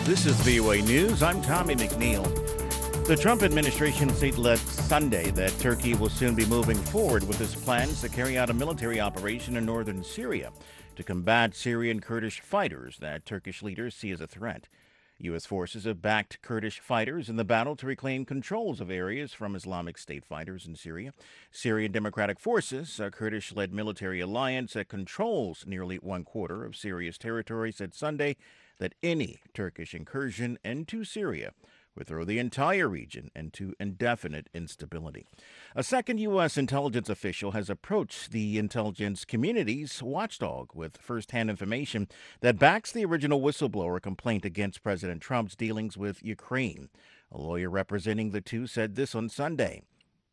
This is VOA News. I'm Tommy McNeil. The Trump administration said last Sunday that Turkey will soon be moving forward with its plans to carry out a military operation in northern Syria to combat Syrian Kurdish fighters that Turkish leaders see as a threat. U.S. forces have backed Kurdish fighters in the battle to reclaim controls of areas from Islamic State fighters in Syria. Syrian Democratic Forces, a Kurdish-led military alliance that controls nearly one-quarter of Syria's territory, said Sunday that any Turkish incursion into Syria would throw the entire region into indefinite instability. A second U.S. intelligence official has approached the intelligence community's watchdog with firsthand information that backs the original whistleblower complaint against President Trump's dealings with Ukraine. A lawyer representing the two said this on Sunday.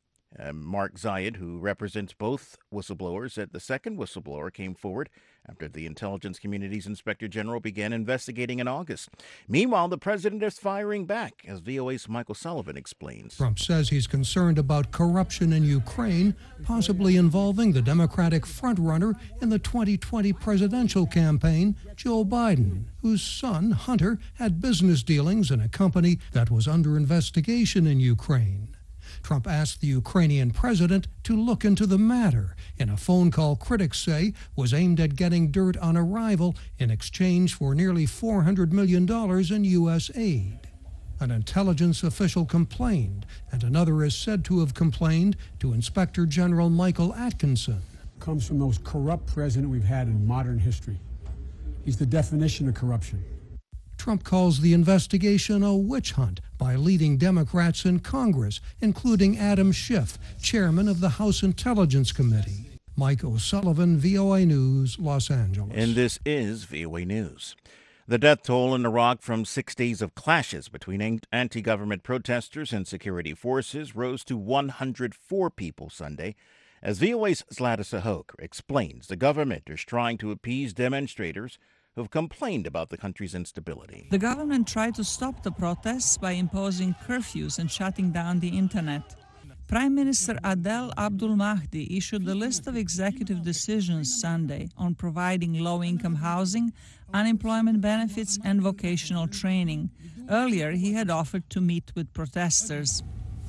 Mark Zayed, who represents both whistleblowers, said the second whistleblower came forward after the intelligence community's inspector general began investigating in August. Meanwhile, the president is firing back, as VOA's Michael Sullivan explains. Trump says he's concerned about corruption in Ukraine, possibly involving the Democratic frontrunner in the 2020 presidential campaign, Joe Biden, whose son, Hunter, had business dealings in a company that was under investigation in Ukraine. Trump asked the Ukrainian president to look into the matter in a phone call critics say was aimed at getting dirt on a rival in exchange for nearly $400 million in U.S. aid. An intelligence official complained, and another is said to have complained to Inspector General Michael Atkinson. Comes from the most corrupt president we've had in modern history. He's the definition of corruption. Trump calls the investigation a witch hunt by leading Democrats in Congress, including Adam Schiff, chairman of the House Intelligence Committee. Mike O'Sullivan, VOA News, Los Angeles. And this is VOA News. The death toll in Iraq from 6 days of clashes between anti-government protesters and security forces rose to 104 people Sunday. As VOA's Zlata Sahok explains, the government is trying to appease demonstrators who have complained about the country's instability. The government tried to stop the protests by imposing curfews and shutting down the internet. Prime Minister Adel Abdul Mahdi issued a list of executive decisions Sunday on providing low-income housing, unemployment benefits, and vocational training. Earlier, he had offered to meet with protesters.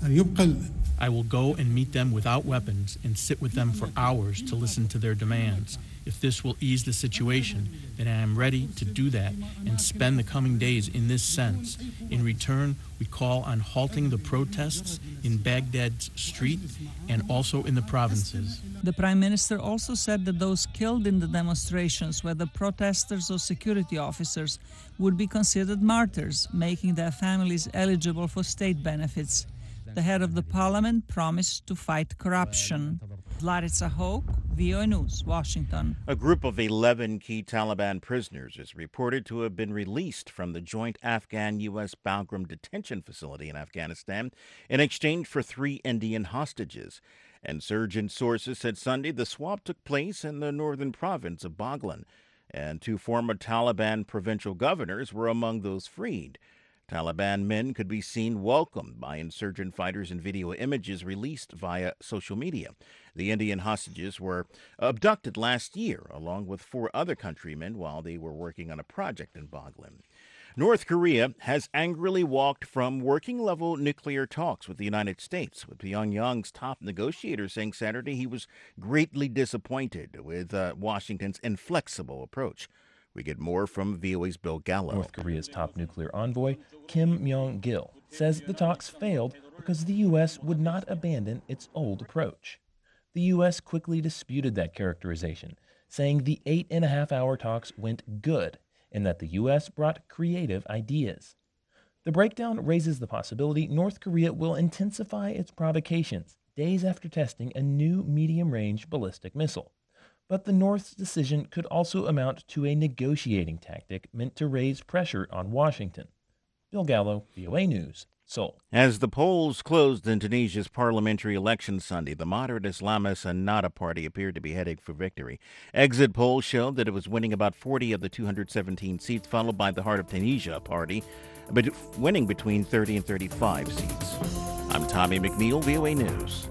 I will go and meet them without weapons and sit with them for hours to listen to their demands. If this will ease the situation, then I am ready to do that and spend the coming days in this sense. In return, we call on halting the protests in Baghdad's street and also in the provinces. The Prime Minister also said that those killed in the demonstrations, whether protesters or security officers, would be considered martyrs, making their families eligible for state benefits. The head of the parliament promised to fight corruption. Larissa Hoke, VOA News, Washington. A group of 11 key Taliban prisoners is reported to have been released from the joint Afghan-U.S. Bagram detention facility in Afghanistan in exchange for 3 Indian hostages. Insurgent sources said Sunday the swap took place in the northern province of Baghlan, and 2 former Taliban provincial governors were among those freed. Taliban men could be seen welcomed by insurgent fighters in video images released via social media. The Indian hostages were abducted last year, along with 4 other countrymen, while they were working on a project in Baghlan. North Korea has angrily walked from working-level nuclear talks with the United States, with Pyongyang's top negotiator saying Saturday he was greatly disappointed with Washington's inflexible approach. We get more from VOA's Bill Gallo. North Korea's top nuclear envoy, Kim Myong-gil, says the talks failed because the U.S. would not abandon its old approach. The U.S. quickly disputed that characterization, saying the 8.5-hour talks went good and that the U.S. brought creative ideas. The breakdown raises the possibility North Korea will intensify its provocations days after testing a new medium-range ballistic missile. But the North's decision could also amount to a negotiating tactic meant to raise pressure on Washington. Bill Gallo, VOA News, Seoul. As the polls closed in Tunisia's parliamentary election Sunday, the moderate Islamist Ennahda party appeared to be heading for victory. Exit polls showed that it was winning about 40 of the 217 seats, followed by the Heart of Tunisia party, but winning between 30 and 35 seats. I'm Tommy McNeil, VOA News.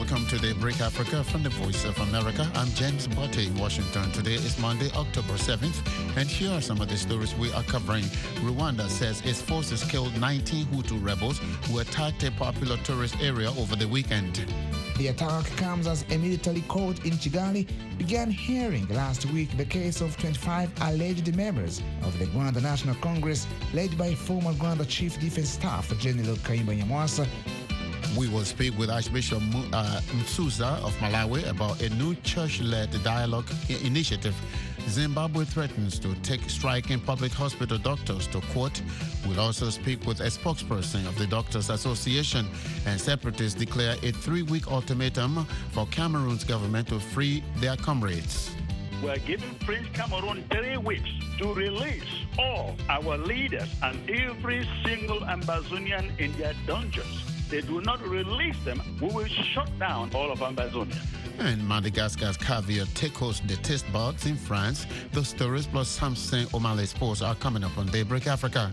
Welcome to Daybreak Africa from the Voice of America. I'm James Botte in Washington. Today is Monday, October 7th, and here are some of the stories we are covering. Rwanda says its forces killed 19 Hutu rebels who attacked a popular tourist area over the weekend. The attack comes as a military court in Kigali began hearing last week the case of 25 alleged members of the Rwanda National Congress led by former Rwanda Chief Defense Staff General Kayumba Nyamwasa. We will speak with Archbishop Msuza of Malawi about a new church-led dialogue initiative. Zimbabwe threatens to take striking public hospital doctors to court. We'll also speak with a spokesperson of the Doctors Association, and separatists declare a 3-week ultimatum for Cameroon's government to free their comrades. We are giving French Cameroon 3 weeks to release all our leaders and every single Ambazonian in their dungeons. They do not release them, we will shut down all of Ambazonia. And Madagascar's caviar tickles the taste buds in France. The stories plus Samson O'Malley Sports are coming up on Daybreak Africa.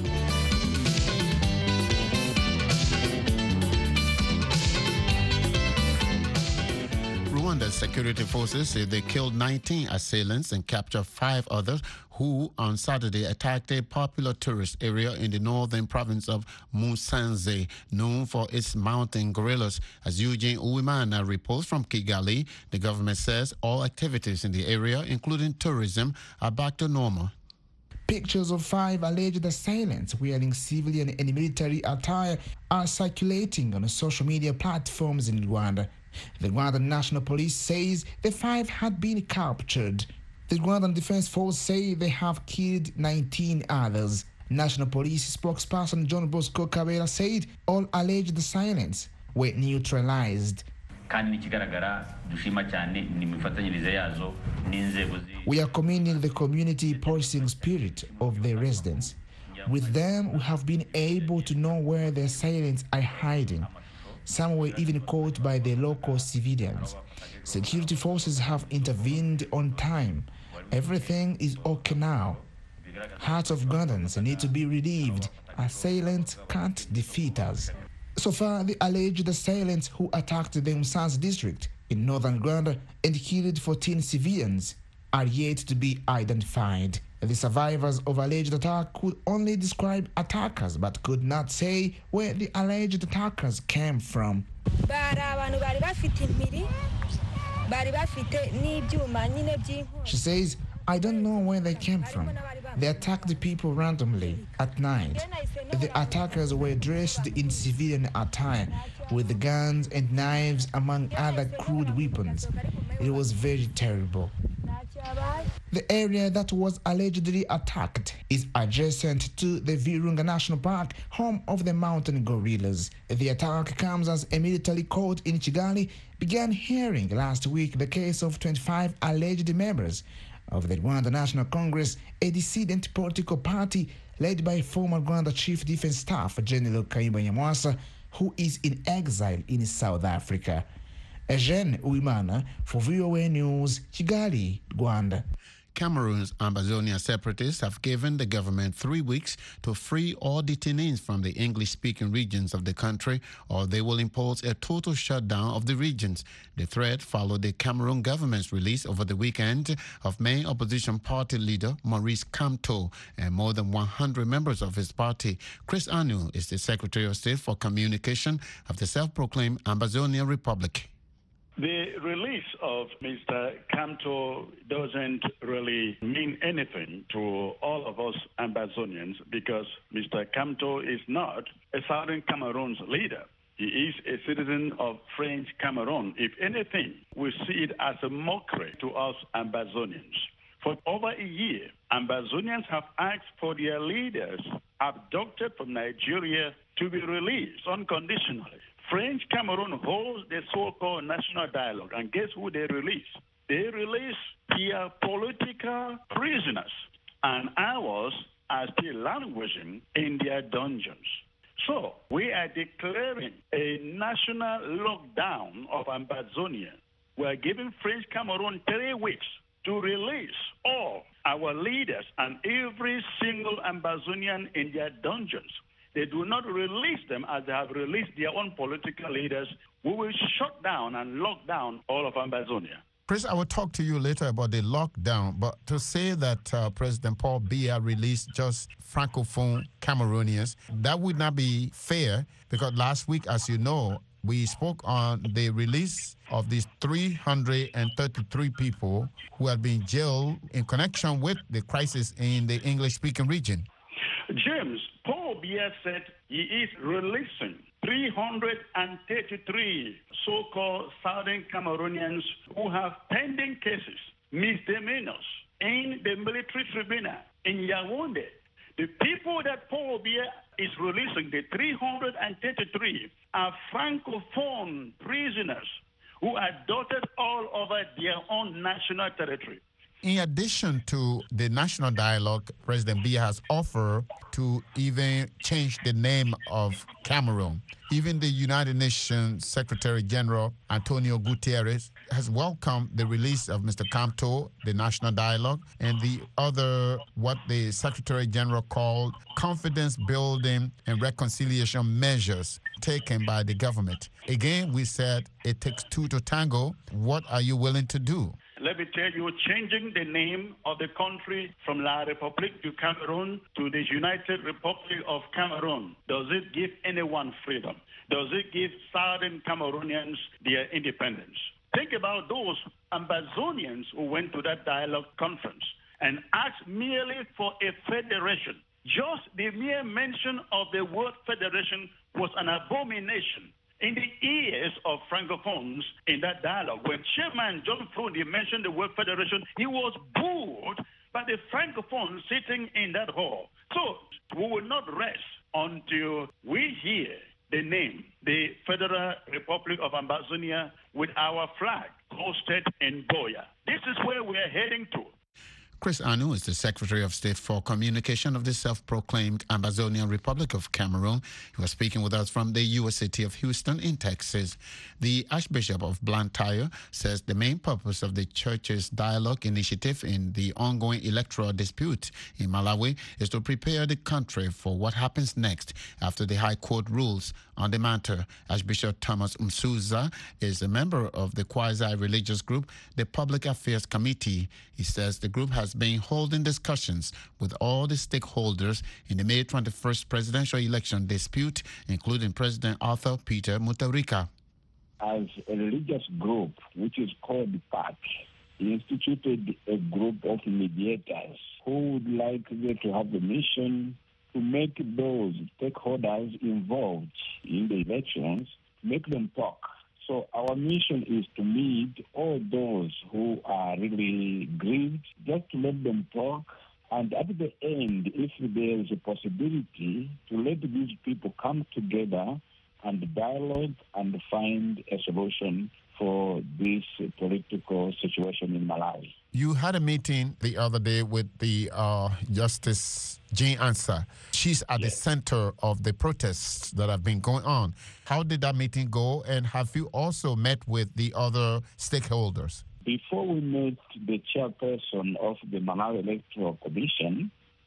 Rwanda's security forces say they killed 19 assailants and captured 5 others who on Saturday attacked a popular tourist area in the northern province of Musanze, known for its mountain gorillas. As Eugene Uwimana reports from Kigali, the government says all activities in the area, including tourism, are back to normal. Pictures of 5 alleged assailants wearing civilian and military attire are circulating on social media platforms in Rwanda. The Rwandan National Police says the 5 had been captured. The Rwandan Defense Force say they have killed 19 others. National Police spokesperson John Bosco Kabera said all alleged assailants were neutralized. We are commending the community policing spirit of the residents. With them, we have been able to know where the assailants are hiding. Some were even caught by the local civilians. Security forces have intervened on time. Everything is okay now. Hearts of Rwandans need to be relieved. Assailants can't defeat us. So far, the alleged assailants who attacked the Musanze district in northern Rwanda and killed 14 civilians are yet to be identified. The survivors of alleged attack could only describe attackers but could not say where the alleged attackers came from. She says, I don't know where they came from. They attacked the people randomly at night. The attackers were dressed in civilian attire with guns and knives among other crude weapons. It was very terrible. The area that was allegedly attacked is adjacent to the Virunga National Park, home of the mountain gorillas. The attack comes as a military court in Kigali began hearing last week the case of 25 alleged members of the Rwanda National Congress, a dissident political party led by former Rwanda Chief Defense Staff General Kayumba Nyamwasa, who is in exile in South Africa. Eugene Uwimana for VOA News, Kigali, Rwanda. Cameroon's Ambazonia separatists have given the government 3 weeks to free all detainees from the English-speaking regions of the country, or they will impose a total shutdown of the regions. The threat followed the Cameroon government's release over the weekend of main opposition party leader Maurice Kamto and more than 100 members of his party. Chris Anu is the Secretary of State for Communication of the self-proclaimed Ambazonia Republic. The release of Mr. Kamto doesn't really mean anything to all of us Ambazonians because Mr. Kamto is not a Southern Cameroon's leader. He is a citizen of French Cameroon. If anything, we see it as a mockery to us Ambazonians. For over a year, Ambazonians have asked for their leaders abducted from Nigeria to be released unconditionally. French Cameroon holds the so-called national dialogue, and guess who they release? They release their political prisoners, and ours are still languishing in their dungeons. So we are declaring a national lockdown of Ambazonia. We are giving French Cameroon 3 weeks to release all our leaders and every single Ambazonian in their dungeons. they do not release them as they have released their own political leaders, we will shut down and lock down all of Ambazonia. Chris, I will talk to you later about the lockdown, but to say that President Paul Biya released just Francophone Cameroonians, that would not be fair, because last week, as you know, we spoke on the release of these 333 people who had been jailed in connection with the crisis in the English-speaking region. James, Paul Biya said he is releasing 333 so-called Southern Cameroonians who have pending cases, misdemeanors, in the military tribunal in Yaoundé. The people that Paul Biya is releasing, the 333, are Francophone prisoners who are dotted all over their own national territory. In addition to the national dialogue, President Biya has offered to even change the name of Cameroon. Even the United Nations Secretary General Antonio Guterres has welcomed the release of Mr. Kamto, the national dialogue, and the other, what the Secretary General called confidence building and reconciliation measures taken by the government. Again, we said it takes two to tango. What are you willing to do? Let me tell you, changing the name of the country from La République du Cameroon to the United Republic of Cameroon, does it give anyone freedom? Does it give Southern Cameroonians their independence? Think about those Ambazonians who went to that dialogue conference and asked merely for a federation. Just the mere mention of the word federation was an abomination in the ears of Francophones in that dialogue. When Chairman John Frundi mentioned the word federation, he was booed by the Francophones sitting in that hall. So we will not rest until we hear the name, the Federal Republic of Ambazonia, with our flag hosted in Buea. This is where we are heading to. Chris Anu is the Secretary of State for Communication of the self-proclaimed Ambazonian Republic of Cameroon. He was speaking with us from the U.S. city of Houston in Texas. The Archbishop of Blantyre says the main purpose of the church's dialogue initiative in the ongoing electoral dispute in Malawi is to prepare the country for what happens next after the High Court rules on the matter. Archbishop Thomas Msuza is a member of the quasi-religious group, the Public Affairs Committee. He says the group has been holding discussions with all the stakeholders in the May 21st presidential election dispute, including President Arthur Peter Mutharika. As a religious group, which is called PAC, he instituted a group of mediators who would like to have the mission to make those stakeholders involved in the elections, make them talk. So our mission is to meet all those who are really grieved, just to let them talk. And at the end, if there is a possibility to let these people come together and dialogue and find a solution for this political situation in Malawi. You had a meeting the other day with the Justice Jean Ansah. She's at the center of the protests that have been going on. How did that meeting go, and have you also met with the other stakeholders? Before we met the chairperson of the Malawi Electoral Commission,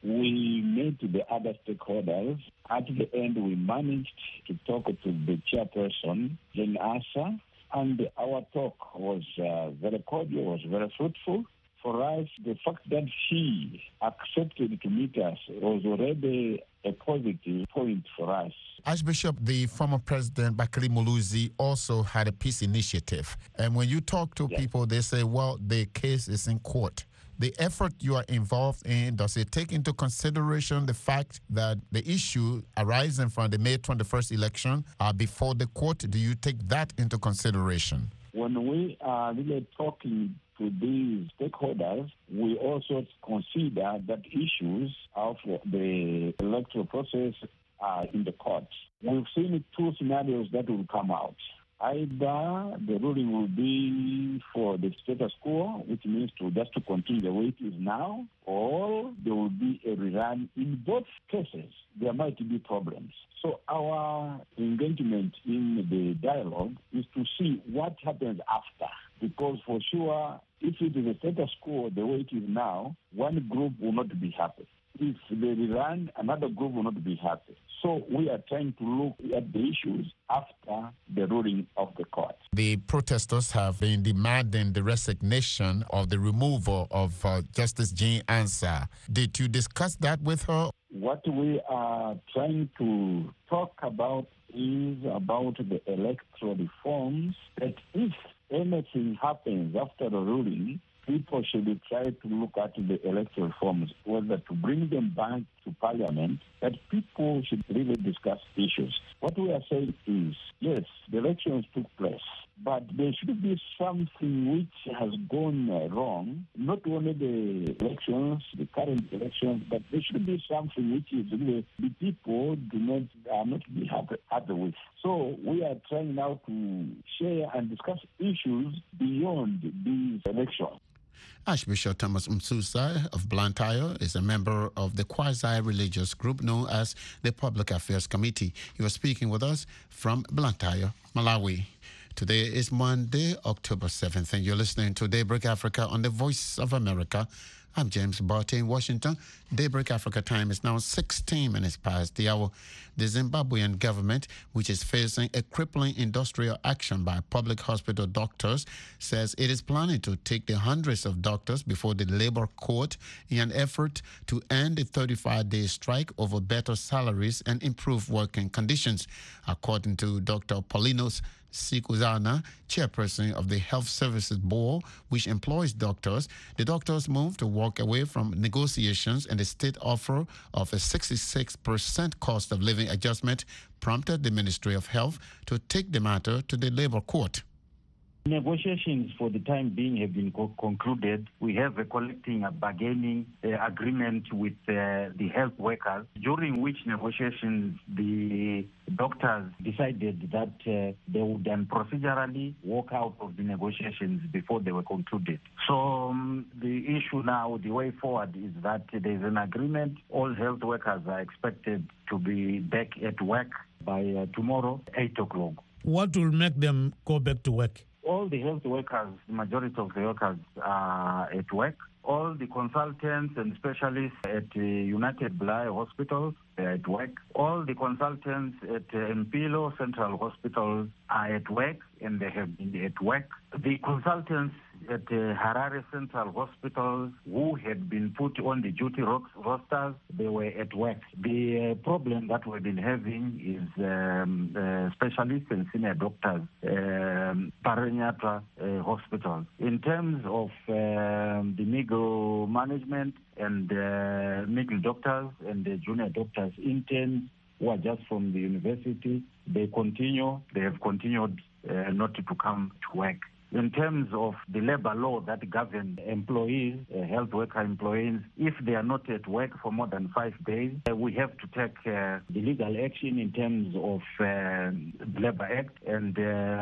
we met the other stakeholders. At the end, we managed to talk to the chairperson, Jean Ansah, and our talk was very cordial, was very fruitful. For us, the fact that she accepted to meet us was already a positive point for us. Archbishop, the former president, Bakary Muluzi, also had a peace initiative. And when you talk to people, they say, well, the case is in court. The effort you are involved in, does it take into consideration the fact that the issue arising from the May 21st election are before the court? Do you take that into consideration? When we are really talking to these stakeholders, we also consider that issues of the electoral process are in the courts. We've seen two scenarios that will come out. Either the ruling will be for the status quo, which means just to continue the way it is now, or there will be a rerun. In both cases, there might be problems. So our engagement in the dialogue is to see what happens after. Because for sure, if it is a status quo the way it is now, one group will not be happy. If they rerun, another group will not be happy. So we are trying to look at the issues after the ruling of the court. The protesters have been demanding the resignation of the removal of Justice Jean Ansah. Did you discuss that with her? What we are trying to talk about is about the electoral reforms, that if anything happens after the ruling, people should try to look at the electoral reforms, whether to bring them back to parliament, that people should really discuss issues. What we are saying is, yes, the elections took place, but there should be something which has gone wrong, not only the elections, the current elections, but there should be something which is really the people are not be happy with. So we are trying now to share and discuss issues beyond these elections. Archbishop Thomas Msusa of Blantyre is a member of the quasi-religious group known as the Public Affairs Committee. He was speaking with us from Blantyre, Malawi. Today is Monday, October 7th, and you're listening to Daybreak Africa on the Voice of America. I'm James Barty in Washington. Daybreak Africa time is now 16 minutes past the hour. The Zimbabwean government, which is facing a crippling industrial action by public hospital doctors, says it is planning to take the hundreds of doctors before the labor court in an effort to end the 35-day strike over better salaries and improved working conditions. According to Dr. Paulinos Sikuzana, chairperson of the Health Services Board, which employs doctors, the doctors moved to walk away from negotiations, and the state offer of a 66% cost of living adjustment prompted the Ministry of Health to take the matter to the labor court. Negotiations for the time being have been concluded. We have a collective bargaining agreement with the health workers, during which negotiations the doctors decided that they would then procedurally walk out of the negotiations before they were concluded. So the issue now, the way forward, is that there is an agreement. All health workers are expected to be back at work by tomorrow, 8 o'clock. What will make them go back to work? All the health workers, the majority of the workers are at work. All the consultants and specialists at United Bly Hospitals are at work. All the consultants at Mpilo Central Hospitals are at work, and they have been at work. The consultants at Harare Central Hospital who had been put on the duty rosters, they were at work. The problem that we've been having is specialists and senior doctors, Paranyatra Hospital. In terms of the middle management and middle doctors and the junior doctors, interns who are just from the university, they have continued not to come to work. In terms of the labor law that governs employees, health worker employees, if they are not at work for more than 5 days, we have to take the legal action in terms of the Labor Act. And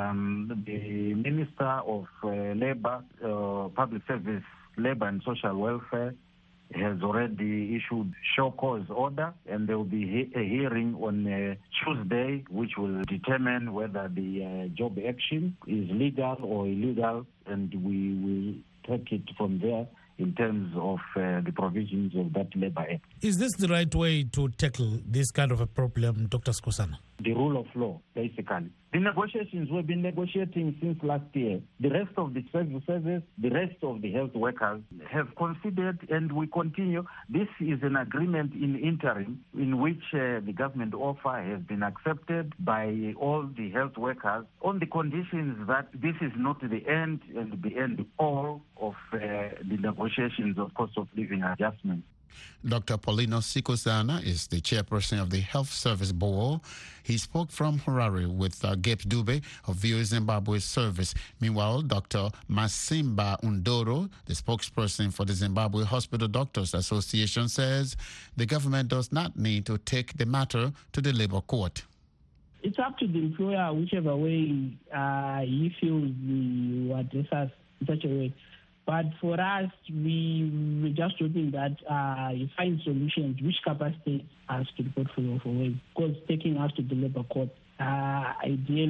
the Minister of Labor, Public Service, Labor and Social Welfare has already issued show cause order, and there will be a hearing on Tuesday, which will determine whether the job action is legal or illegal, and we will take it from there in terms of the provisions of that Labor Act. Is this the right way to tackle this kind of a problem, Dr. Sikuzana? The rule of law, basically. The negotiations we've been negotiating since last year. The rest of the services, the rest of the health workers have considered, and we continue. This is an agreement in interim in which the government offer has been accepted by all the health workers on the conditions that this is not the end and the end all of the negotiations of cost of living adjustment. Dr. Paulinos Sikuzana is the chairperson of the Health Service Board. He spoke from Harare with Gapes Dube of VOA Zimbabwe Service. Meanwhile, Dr. Masimba Undoro, the spokesperson for the Zimbabwe Hospital Doctors Association, says the government does not need to take the matter to the labor court. It's up to the employer, whichever way he feels will address us in such a way. But for us, we're just hoping that you find solutions which capacity us to the portfolio for work. Because taking us to the labor court,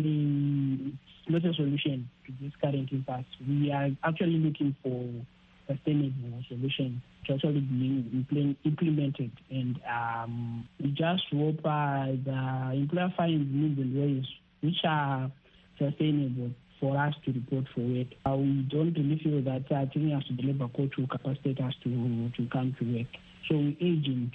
ideally, it's not a solution to this current impasse. We are actually looking for sustainable solution to actually being implemented. And we just hope the employer finds means and ways which are sustainable for us to report for work. We don't really feel that taking us to the labor court will capacitate us to come to work. So we urge him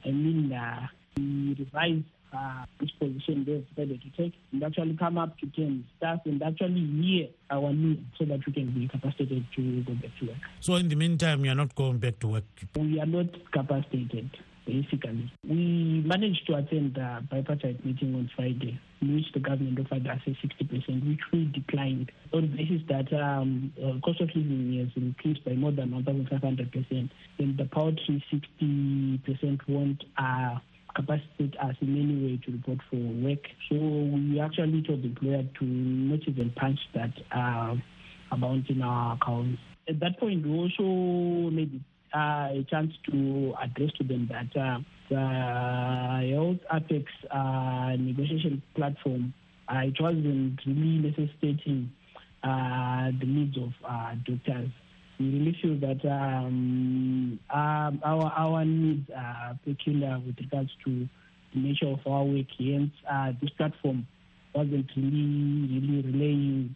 we revise this position they've decided to take and actually come up to terms, and actually hear our needs so that we can be capacitated to go back to work. So in the meantime, you're not going back to work? We are not capacitated, basically. We managed to attend a bipartite meeting on Friday, in which the government offered us a 60%, which we declined on the basis that cost of living has increased by more than 1,500%, and the poultry 60% won't capacitate us in any way to report for work. So we actually told the employer to not even punch that amount in our accounts. At that point, we also made a chance to address to them that the Health Apex negotiation platform, it wasn't really necessitating the needs of doctors. We really feel that our needs are peculiar with regards to the nature of our work. Hence, this platform wasn't really relaying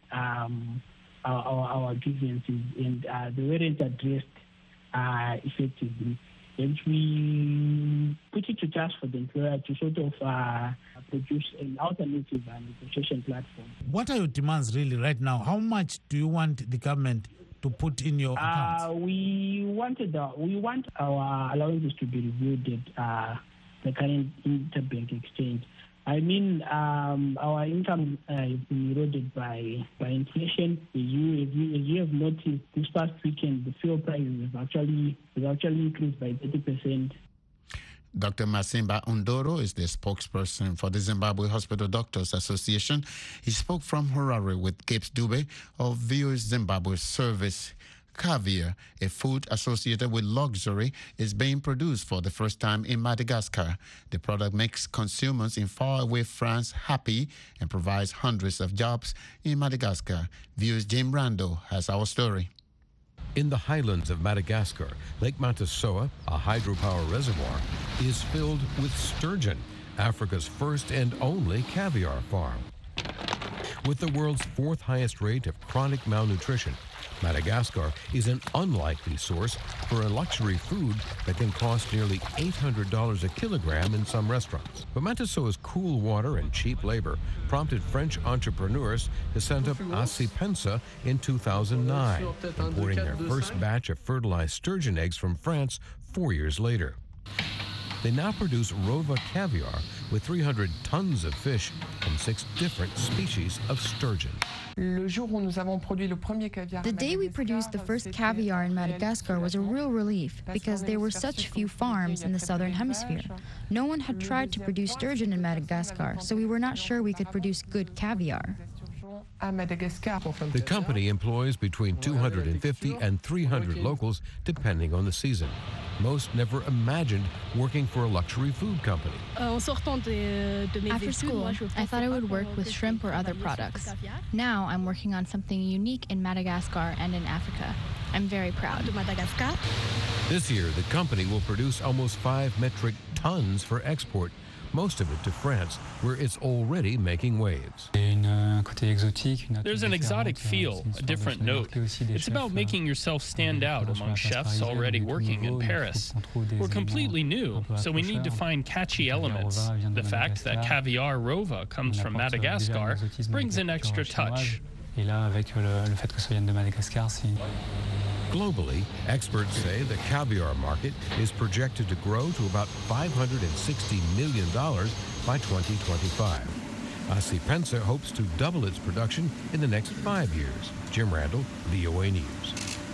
our grievances, and they weren't addressed effectively. And we put it to task for the employer to sort of produce an alternative negotiation platform. What are your demands really right now? How much do you want the government to put in your account? We want our allowances to be reviewed at the current interbank exchange. I mean, our income has been eroded by inflation. As you have noticed, this past weekend, the fuel prices have actually increased by 30%. Dr. Masimba Undoro is the spokesperson for the Zimbabwe Hospital Doctors Association. He spoke from Harare with Capes Dube of VOA Zimbabwe Service. Caviar, a food associated with luxury, is being produced for the first time in Madagascar. The product makes consumers in faraway France happy and provides hundreds of jobs in Madagascar. VOA's Jim Rando has our story. In the highlands of Madagascar, Lake Matasoa, a hydropower reservoir, is filled with sturgeon, Africa's first and only caviar farm. With the world's fourth highest rate of chronic malnutrition, Madagascar is an unlikely source for a luxury food that can cost nearly $800 a kilogram in some restaurants. But Matasoa's cool water and cheap labor prompted French entrepreneurs to send up Asi Pensa in 2009, importing their first batch of fertilized sturgeon eggs from France 4 years later. They now produce Rova caviar with 300 tons of fish from 6 different species of sturgeon. The day we produced the first caviar in Madagascar was a real relief because there were such few farms in the southern hemisphere. No one had tried to produce sturgeon in Madagascar, so we were not sure we could produce good caviar. The company employs between 250 and 300 locals depending on the season. Most never imagined working for a luxury food company. After school, I thought I would work with shrimp or other products. Now I'm working on something unique in Madagascar and in Africa. I'm very proud. This year, the company will produce almost 5 metric tons for export, most of it to France, where it's already making waves. There's an exotic feel, a different note. It's about making yourself stand out among chefs already working in Paris. We're completely new, so we need to find catchy elements. The fact that caviar Rova comes from Madagascar brings an extra touch. Globally, experts say the caviar market is projected to grow to about $560 million by 2025. Asi Pensa hopes to double its production in the next 5 years. Jim Randall, VOA News.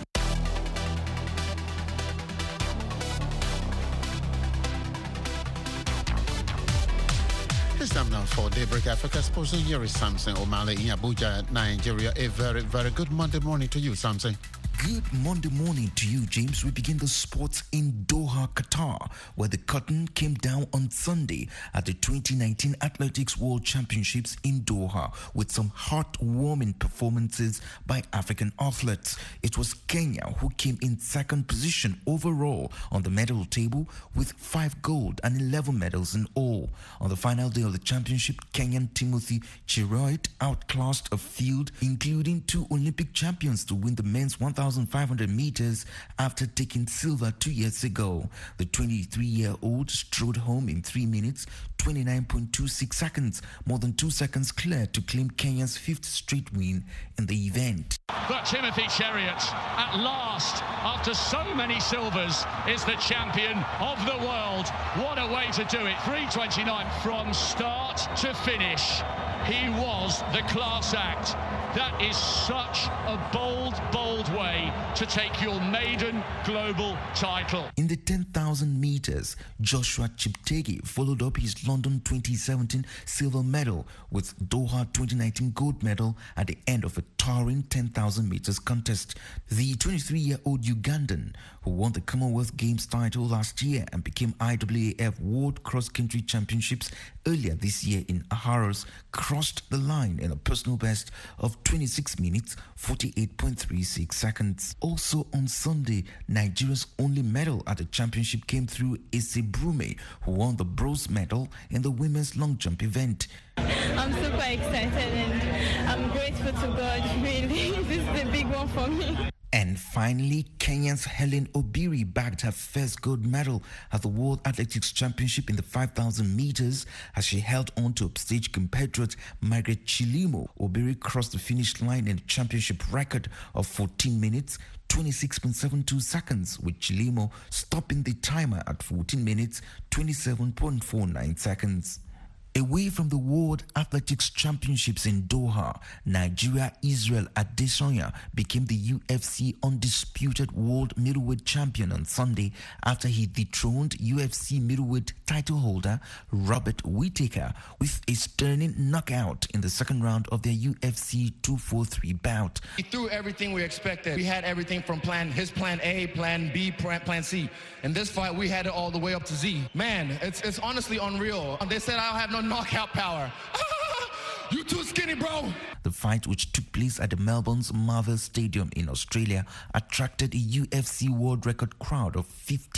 It's time now for Daybreak Africa. Supposing here is Samson O'Malley in Abuja, Nigeria. A very, very good Monday morning to you, Samson. Good Monday morning to you, James. We begin the sports in Doha, Qatar, where the curtain came down on Sunday at the 2019 Athletics World Championships in Doha with some heartwarming performances by African athletes. It was Kenya who came in second position overall on the medal table with 5 gold and 11 medals in all. On the final day of the championship, Kenyan Timothy Cheruiyot outclassed a field including 2 Olympic champions to win the men's 1,500 meters after taking silver 2 years ago. The 23-year-old strode home in 3 minutes, 29.26 seconds, more than 2 seconds clear to claim Kenya's 5th straight win in the event. But Timothy Cheruiyot, at last, after so many silvers, is the champion of the world. What a way to do it. 3:29 from start to finish. He was the class act. That is such a bold, bold way to take your maiden global title. In the 10,000 meters, Joshua Cheptegei followed up his London 2017 silver medal with Doha 2019 gold medal at the end of a towering 10,000 meters contest. The 23-year-old Ugandan, who won the Commonwealth Games title last year and became IAAF World Cross Country Championships earlier this year in Aarhus, crossed the line in a personal best of 26 minutes, 48.36 seconds. Also on Sunday, Nigeria's only medal at the championship came through Ese Brume, who won the bronze medal in the women's long jump event. I'm super excited and I'm grateful to God, really. This is the big one for me. And finally, Kenya's Helen Obiri bagged her first gold medal at the World Athletics Championship in the 5,000 meters as she held on to upstage compatriot Margaret Chilimo. Obiri crossed the finish line in a championship record of 14 minutes, 26.72 seconds, with Chilimo stopping the timer at 14 minutes, 27.49 seconds. Away from the World Athletics Championships in Doha, Nigeria-Israel Adesanya became the UFC undisputed world middleweight champion on Sunday after he dethroned UFC middleweight title holder Robert Whittaker with a stunning knockout in the second round of their UFC 243 bout. He threw everything we expected. We had everything from his plan A, plan B, plan C. In this fight, we had it all the way up to Z. Man, it's honestly unreal. They said I don't have no knockout power. You too skinny, bro. The fight, which took place at the Melbourne's Marvel Stadium in Australia, attracted a UFC world record crowd of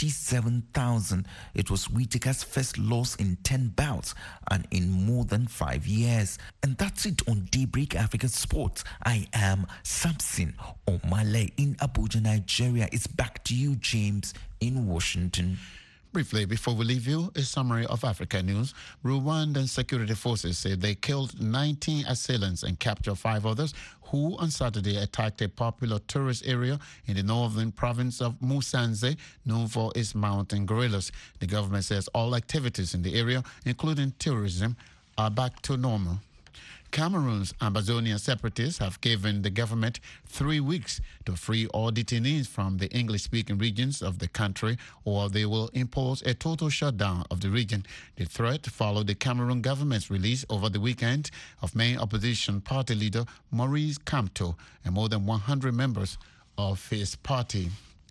57,000. It was Whittaker's first loss in 10 bouts and in more than 5 years. And that's it on Daybreak Africa Sports. I am Samson Omale in Abuja, Nigeria. It's back to you, James, in Washington. Briefly, before we leave you, a summary of Africa news. Rwandan security forces say they killed 19 assailants and captured 5 others who on Saturday attacked a popular tourist area in the northern province of Musanze, known for its mountain gorillas. The government says all activities in the area, including tourism, are back to normal. Cameroon's Ambazonian separatists have given the government 3 weeks to free all detainees from the English-speaking regions of the country, or they will impose a total shutdown of the region. The threat followed the Cameroon government's release over the weekend of main opposition party leader Maurice Kamto and more than 100 members of his party.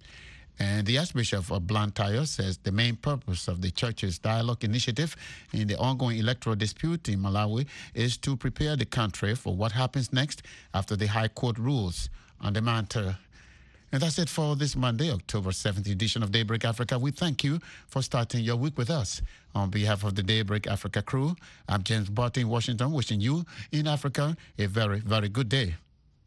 And the Archbishop of Blantyre says the main purpose of the church's dialogue initiative in the ongoing electoral dispute in Malawi is to prepare the country for what happens next after the High Court rules on the matter. And that's it for this Monday, October 7th edition of Daybreak Africa. We thank you for starting your week with us. On behalf of the Daybreak Africa crew, I'm James Barton in Washington, wishing you in Africa a very, very good day.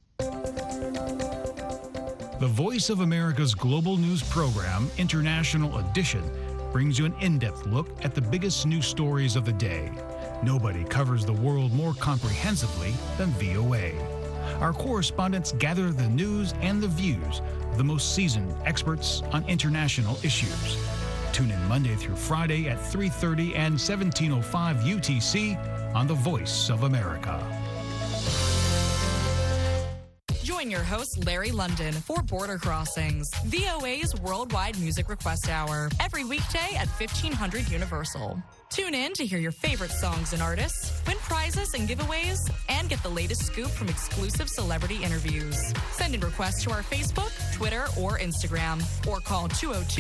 The Voice of America's global news program, International Edition, brings you an in-depth look at the biggest news stories of the day. Nobody covers the world more comprehensively than VOA. Our correspondents gather the news and the views of the most seasoned experts on international issues. Tune in Monday through Friday at 3:30 and 17:05 UTC on The Voice of America. Join your host, Larry London, for Border Crossings, VOA's worldwide music request hour, every weekday at 1500 Universal. Tune in to hear your favorite songs and artists, win prizes and giveaways, and get the latest scoop from exclusive celebrity interviews. Send in requests to our Facebook, Twitter or Instagram, or call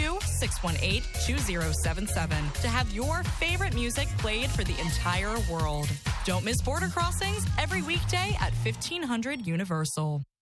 202-618-2077 to have your favorite music played for the entire world. Don't miss Border Crossings every weekday at 1500 Universal.